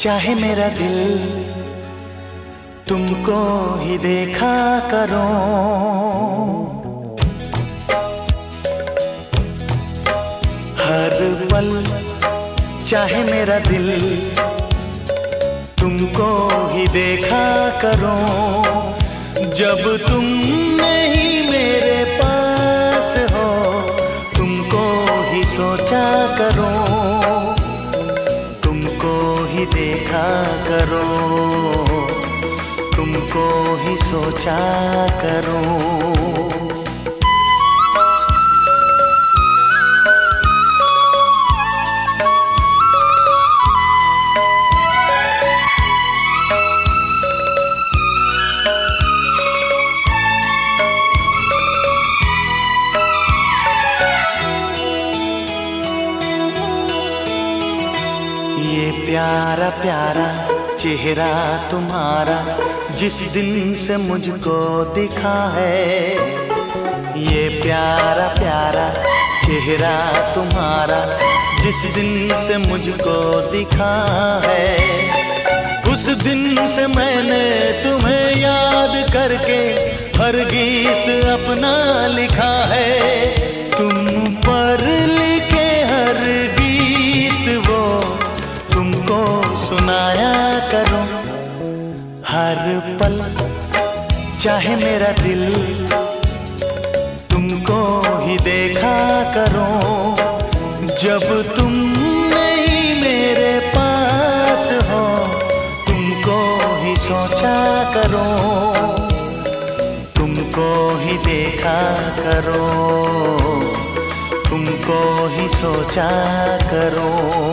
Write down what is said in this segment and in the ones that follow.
चाहे मेरा दिल तुमको ही देखा करो। हर पल चाहे मेरा दिल तुमको ही देखा करो। जब तुम नहीं मेरे पास हो तुमको ही सोचा करो, तुमको ही देखा करो, तुमको ही सोचा करो। ये प्यारा प्यारा चेहरा तुम्हारा जिस दिन से मुझको दिखा है, ये प्यारा प्यारा चेहरा तुम्हारा जिस दिन से मुझको दिखा है, उस दिन से मैंने तुम्हें याद करके हर गीत अपना लिखा है। तुम पर लिखे हर गीत वो तुमको सुनाया करो। हर पल चाहे मेरा दिल तुमको ही देखा करो। जब तुम नहीं मेरे पास हो तुमको ही सोचा करो, तुमको ही देखा करो, तुमको ही सोचा करो।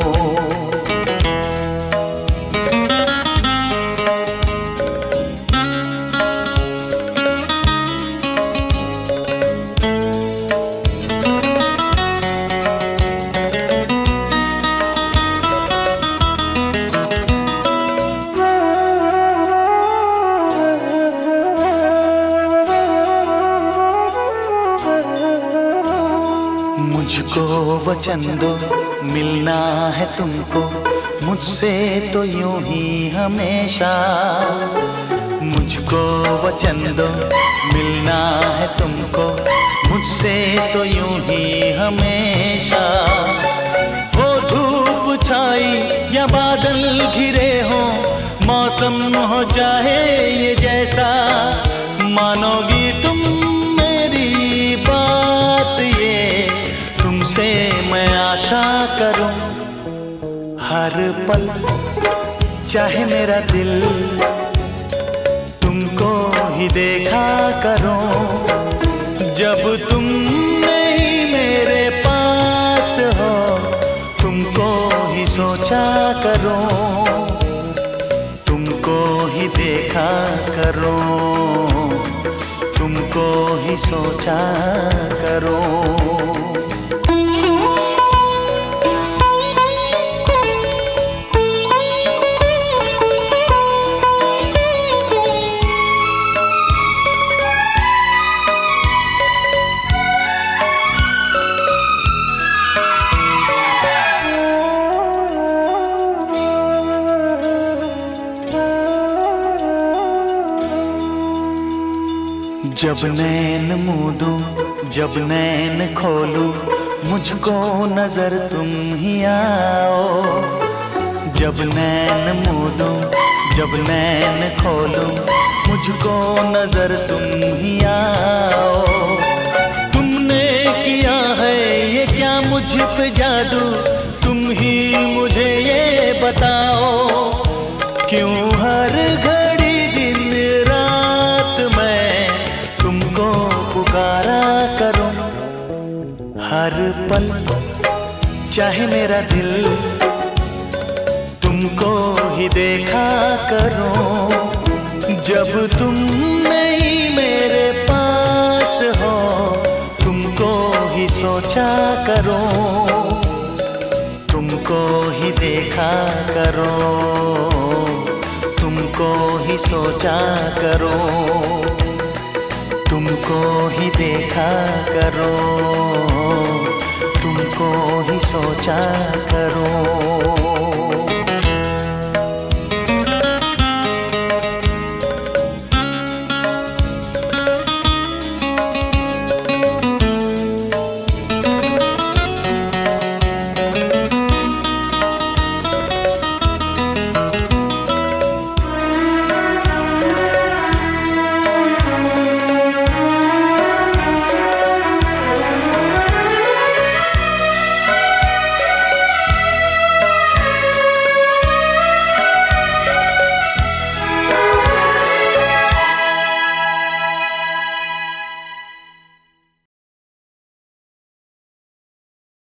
मुझको वचन दो मिलना है तुमको मुझसे तो यूं ही हमेशा। मुझको वचन दो मिलना है तुमको मुझसे तो यूं ही हमेशा। हो धूप छाई या बादल घिरे हो, मौसम हो चाहे ये जैसा, मानोगी तुम मेरी बात ये तुमसे मैं आशा करूं। हर पल चाहे मेरा दिल तुमको ही देखा करो। जब तुम नहीं मेरे पास हो तुमको ही सोचा करो, तुमको ही देखा करो, तुमको ही सोचा करो। जब नैन मूंदूं जब नैन खोलूं मुझको नजर तुम ही आओ। जब नैन मूंदूं जब नैन खोलूं मुझको नजर तुम ही आओ। तुमने किया है ये क्या मुझ पे जादू, तुम ही मुझे ये बताओ। क्यों हर घड़ी दिन रात मैं तुमको पुकारा करूं। हर पल चाहे मेरा दिल तुमको ही देखा करो। जब तुम नहीं मेरे पास हो तुमको ही सोचा करो, तुमको ही देखा करो, तुमको ही सोचा करो, तुमको ही देखा करो, तुमको ही सोचा करो।